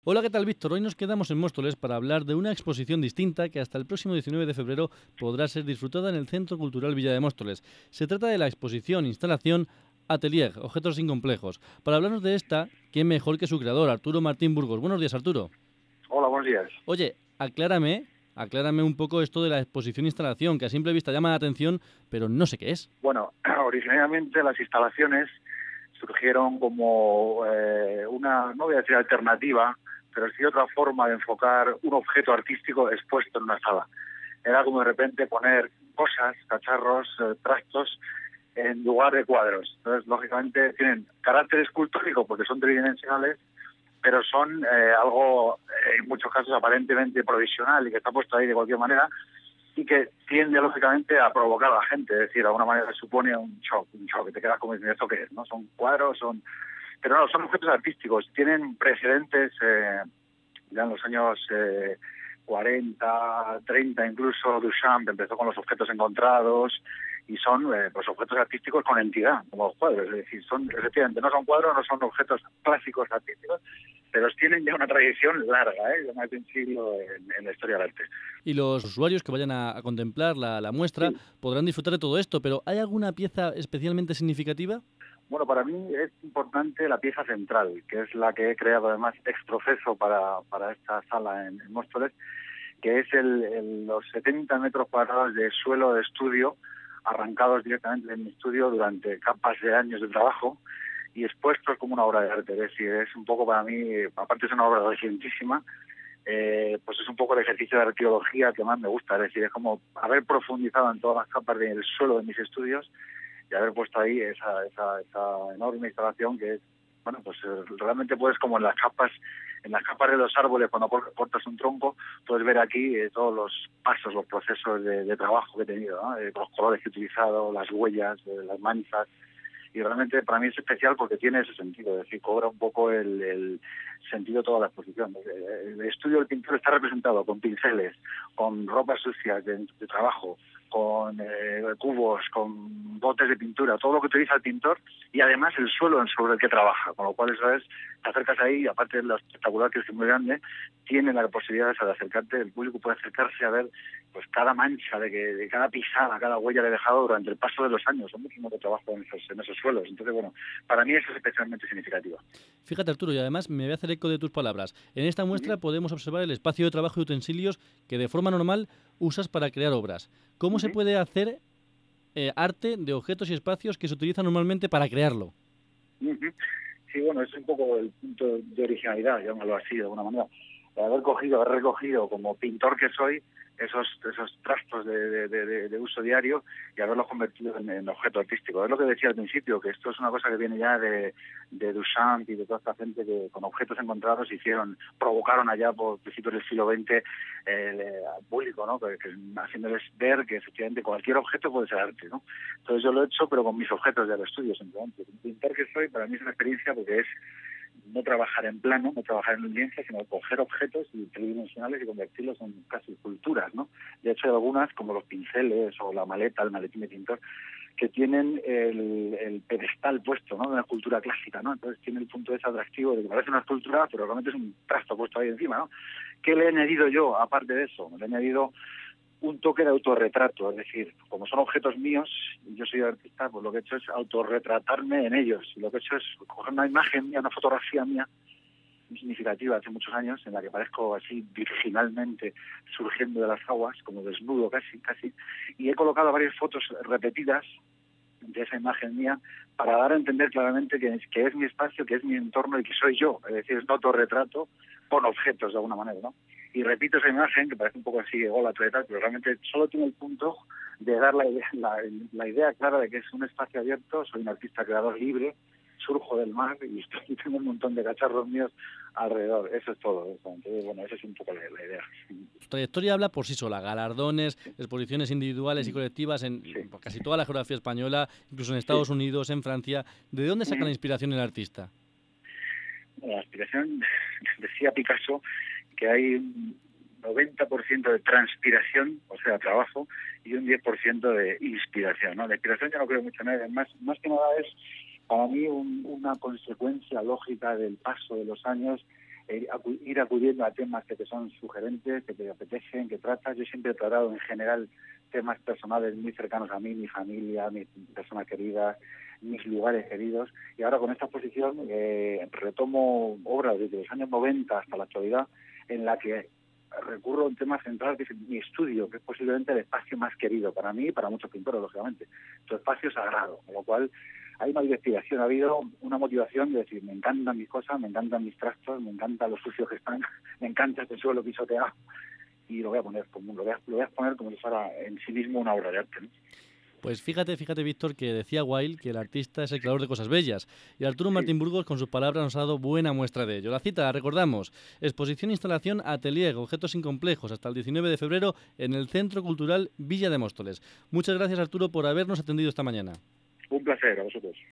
Hola, ¿qué tal, Víctor? Hoy nos quedamos en Móstoles para hablar de una exposición distinta que hasta el próximo 19 de febrero podrá ser disfrutada en el Centro Cultural Villa de Móstoles. Se trata de la exposición instalación Atelier, Objetos sin complejos. Para hablarnos de esta, ¿quién mejor que su creador, Arturo Martín Burgos? Buenos días, Arturo. Hola, buenos días. Oye, aclárame un poco esto de la exposición instalación, que a simple vista llama la atención, pero no sé qué es. Bueno, originalmente las instalaciones surgieron como una, no voy a decir alternativa, pero sí otra forma de enfocar un objeto artístico expuesto en una sala. Era como de repente poner cosas, cacharros, trastos, en lugar de cuadros. Entonces, lógicamente, tienen carácter escultórico porque son tridimensionales, pero son algo, en muchos casos, aparentemente provisional y que está puesto ahí de cualquier manera, y que tiende lógicamente a provocar a la gente, es decir, de alguna manera supone un shock, que te quedas como diciendo, ¿esto qué es? ¿No? Son cuadros, pero no, son objetos artísticos, tienen precedentes ya en los años 40, 30, incluso Duchamp empezó con los objetos encontrados, y son pues objetos artísticos con entidad, como los cuadros, es decir, son efectivamente no son cuadros, no son objetos clásicos artísticos, pero tienen ya una tradición larga, de más de un siglo en la historia del arte. Y los usuarios que vayan a contemplar la muestra Sí. podrán disfrutar de todo esto, pero ¿hay alguna pieza especialmente significativa? Bueno, para mí es importante la pieza central, que es la que he creado además ex profeso para esta sala en Móstoles, que es los 70 metros cuadrados de suelo de estudio, arrancados directamente de mi estudio durante capas de años de trabajo y expuestos como una obra de arte. Es decir, es un poco para mí, aparte es una obra recientísima, pues es un poco el ejercicio de arqueología que más me gusta. Es decir, es como haber profundizado en todas las capas del suelo de mis estudios y haber puesto ahí esa enorme instalación que es, bueno, pues realmente puedes, como en las capas de los árboles, cuando cortas un tronco, puedes ver aquí todos los pasos, los procesos de trabajo que he tenido, ¿no? Los colores que he utilizado, las huellas, las manchas, y realmente para mí es especial porque tiene ese sentido, es decir, cobra un poco el sentido de toda la exposición. El estudio del pintor está representado con pinceles, con ropa sucia de trabajo, con cubos, con botes de pintura, todo lo que utiliza el pintor, y además el suelo sobre el que trabaja, con lo cual eso es, te acercas ahí, y aparte de lo espectacular que es muy grande, tiene la posibilidad de acercarte, el público puede acercarse a ver pues cada mancha de cada pisada, cada huella que he dejado durante el paso de los años, son muchísimo de trabajo en esos suelos. Entonces, bueno, para mí eso es especialmente significativo. Fíjate, Arturo, y además me voy a hacer eco de tus palabras. En esta muestra podemos observar el espacio de trabajo y utensilios que de forma normal usas para crear obras. ¿Cómo se puede hacer arte de objetos y espacios que se utilizan normalmente para crearlo? Sí, bueno, es un poco el punto de originalidad, llamarlo así de alguna manera. Haber recogido como pintor que soy esos trastos de uso diario y haberlos convertido en objeto artístico. Es lo que decía al principio, que esto es una cosa que viene ya de Duchamp y de toda esta gente que con objetos encontrados provocaron allá por principios del siglo XX al público, ¿no? Haciéndoles ver que efectivamente cualquier objeto puede ser arte, ¿no? Entonces yo lo he hecho, pero con mis objetos de estudio, simplemente. El pintor que soy, para mí es una experiencia porque es no trabajar en plano, no trabajar en lienzo, sino coger objetos tridimensionales y convertirlos en casi esculturas, ¿no? De hecho, hay algunas, como los pinceles o la maleta, el maletín de pintor, que tienen el pedestal puesto, ¿no? De una escultura clásica, ¿no? Entonces tiene el punto ese atractivo de que parece una escultura, pero realmente es un trasto puesto ahí encima, ¿no? ¿Qué le he añadido yo, aparte de eso? Le he añadido un toque de autorretrato, es decir, como son objetos míos y yo soy artista, pues lo que he hecho es autorretratarme en ellos. Y lo que he hecho es coger una imagen mía, una fotografía mía, muy significativa hace muchos años, en la que parezco así virginalmente surgiendo de las aguas, como desnudo casi, y he colocado varias fotos repetidas de esa imagen mía para dar a entender claramente que es mi espacio, que es mi entorno y que soy yo. Es decir, es un autorretrato con objetos de alguna manera, ¿no? Y repito esa imagen, que parece un poco así ególatra y tal, pero realmente solo tiene el punto de dar la idea clara de que es un espacio abierto, soy un artista creador libre, surjo del mar y tengo un montón de cacharros míos alrededor. Eso es todo. Entonces, bueno, esa es un poco la idea. Tu trayectoria habla por sí sola, galardones, exposiciones individuales y colectivas en casi toda la geografía española, incluso en Estados Unidos, en Francia. ¿De dónde saca la inspiración el artista? La inspiración, decía Picasso, que hay un 90% de transpiración, o sea, trabajo, y un 10% de inspiración, ¿no? La inspiración yo no creo mucho en ella, más que nada es para mí una consecuencia lógica del paso de los años, ir acudiendo a temas que te son sugerentes, que te apetecen, que tratas. Yo siempre he tratado en general temas personales muy cercanos a mí, mi familia, mis personas queridas, mis lugares queridos. Y ahora con esta exposición retomo obras desde los años 90 hasta la actualidad, en la que recurro a un tema central que es mi estudio, que es posiblemente el espacio más querido para mí y para muchos pintores, lógicamente. Tu espacio sagrado, con lo cual hay una investigación, ha habido una motivación de decir, me encantan mis cosas, me encantan mis trastos, me encantan los sucios que están, me encanta este suelo pisoteado, y lo voy a poner como lo voy a exponer como si fuera en sí mismo una obra de arte, ¿no? Pues fíjate, Víctor, que decía Wilde que el artista es el creador de cosas bellas. Y Arturo Sí. Martín Burgos, con sus palabras, nos ha dado buena muestra de ello. La cita, la recordamos. Exposición, instalación, atelier, objetos incomplejos, hasta el 19 de febrero en el Centro Cultural Villa de Móstoles. Muchas gracias, Arturo, por habernos atendido esta mañana. Un placer, a vosotros.